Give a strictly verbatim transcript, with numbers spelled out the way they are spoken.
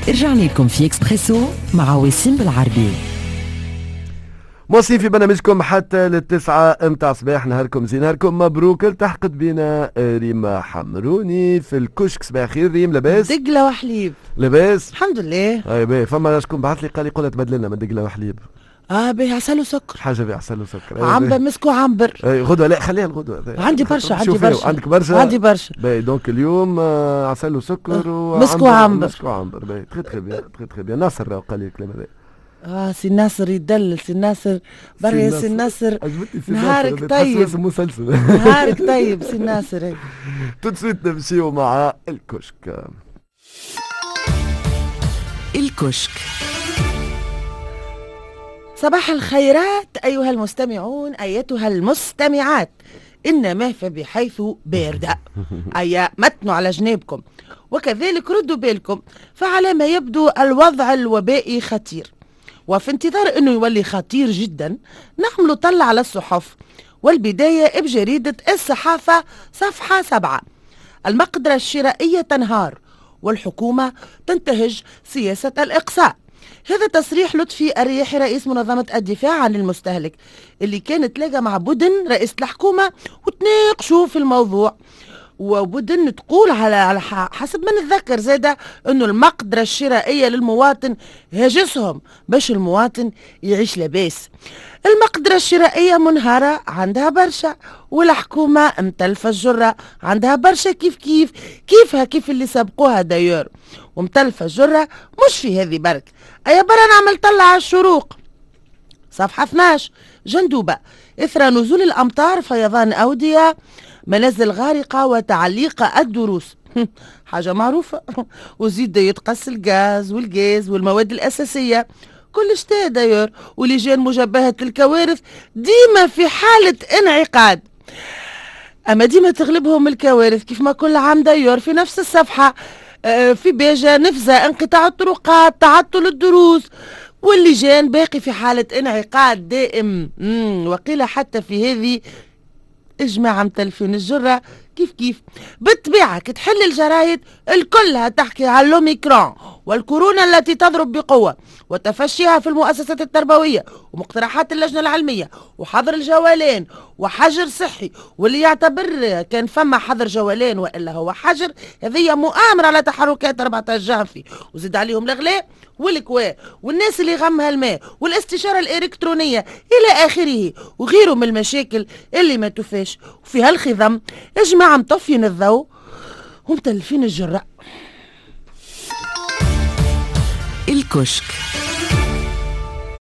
رجعنا لكم في اكسبريسو مع وسيم بالعربي. موصين في برنامجكم حتى للتسعة امتاع صباح. نهاركم زين، نهاركم مبروك. التحقت بينا ريما حمروني في الكشك. صباح خير ريم، لاباس؟ دقلة وحليب لاباس الحمد لله. اي باهي. فما شكون بعث لي قال لي قولها تبدل لنا من دقلة وحليب. اه باهي عسل وسكر. حاجة باهي عسل وسكر. عنبر مسكو عنبر. اي غدوة، لا خليها الغدوة. عندي برشا عندي برشا عندك برشا عندي برشا. باهي دونك اليوم آه عسل وسكر مسكو عنبر. مسكو عنبر باهي. تخي تخي بيان تخي تخي بيان. ناصر قال لي الكلام هذا. اه سي ناصر يدلل. سي ناصر برا يا سي ناصر. عجبتني سي نهارك طيب. مسلسل. نهارك طيب سي ناصر. تدسويت نمشيو مع الكشك. الكشك. صباح الخيرات أيها المستمعون أيتها المستمعات. إنما فبحيث باردة أي متنوا على جنابكم، وكذلك ردوا بالكم، فعلى ما يبدو الوضع الوبائي خطير، وفي انتظار أنه يولي خطير جدا نحمل طلع على الصحف. والبداية بجريدة الصحافة صفحة سبعة. المقدرة الشرائية تنهار والحكومة تنتهج سياسة الإقصاء. هذا تصريح لطفي الرياحي رئيس منظمة الدفاع عن المستهلك، اللي كانت تلاقى مع بودن رئيس الحكومة وتناقشوا في الموضوع. وبودن تقول على حسب ما نتذكر زادة انه المقدرة الشرائية للمواطن هاجسهم باش المواطن يعيش لباس. المقدرة الشرائية منهارة عندها برشا، والحكومة متلفة الجرة عندها برشا كيف كيف كيفها كيف اللي سبقوها دايور. ومتلفة الجرة مش في هذه برك. ايا برا نعمل طلع على الشروق صفحة اثناش. جندوبة اثر نزول الامطار فيضان اودية منازل غارقة وتعليق الدروس. حاجة معروفة. وزيد يتقص الغاز والغاز والمواد الأساسية كل شتاء داير. ولجان مجبهة الكوارث ديما في حالة انعقاد، أما ديما تغلبهم الكوارث كيف ما كل عام داير في نفس الصفحة. في بيجا نفزة انقطاع الطرقات تعطل الدروس، واللجان باقي في حالة انعقاد دائم. وقيل حتى في هذه اجماع متلفين الجرة كيف كيف. بالطبيعة كتحل الجرايد الكلها تحكي على الأوميكرون والكورونا التي تضرب بقوة وتفشيها في المؤسسات التربوية ومقترحات اللجنة العلمية وحظر الجولان وحجر صحي، واللي يعتبر كان فما حظر جولان وإلا هو حجر هذه مؤامرة على تحركات أربعة عشر جانفي. وزيد عليهم الغلاء والكواء والناس اللي غمها الماء والاستشارة الإلكترونية إلى آخره وغيره من المشاكل اللي ما تفاش. وفي هالخضم اجمع مطفين الضوء ومتلفين الجراء. الكشك.